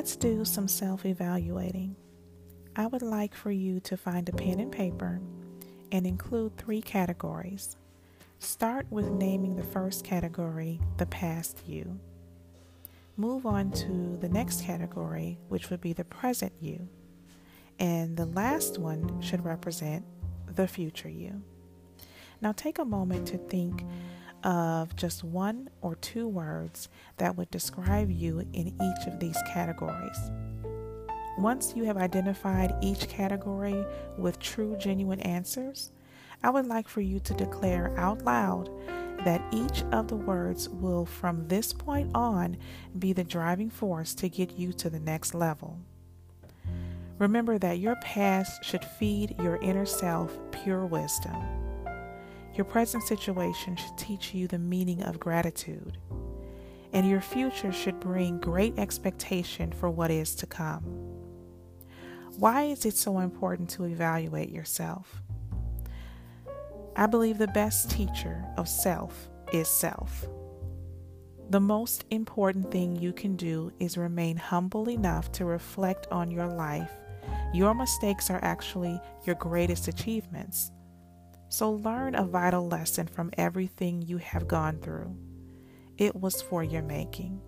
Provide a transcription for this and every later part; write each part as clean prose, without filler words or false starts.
let's do some self-evaluating. I would like for you to find a pen and paper and include 3 categories. Start with naming the first category, the past you. Move on to the next category, which would be the present you. And the last one should represent the future you. Now take a moment to think of just 1 or 2 words that would describe you in each of these categories. Once you have identified each category with true, genuine answers, I would like for you to declare out loud that each of the words will from this point on be the driving force to get you to the next level. Remember that your past should feed your inner self pure wisdom. Your present situation should teach you the meaning of gratitude, and your future should bring great expectation for what is to come. Why is it so important to evaluate yourself? I believe the best teacher of self is self. The most important thing you can do is remain humble enough to reflect on your life. Your mistakes are actually your greatest achievements. So learn a vital lesson from everything you have gone through. It was for your making.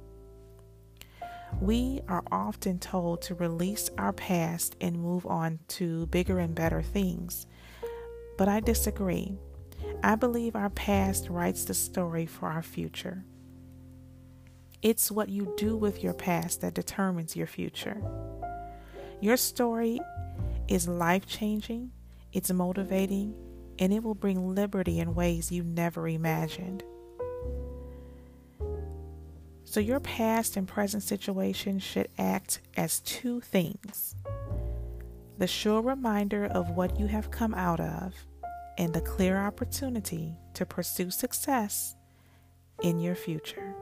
We are often told to release our past and move on to bigger and better things. But I disagree. I believe our past writes the story for our future. It's what you do with your past that determines your future. Your story is life-changing, it's motivating, and it will bring liberty in ways you never imagined. So your past and present situation should act as 2 things: the sure reminder of what you have come out of, and the clear opportunity to pursue success in your future.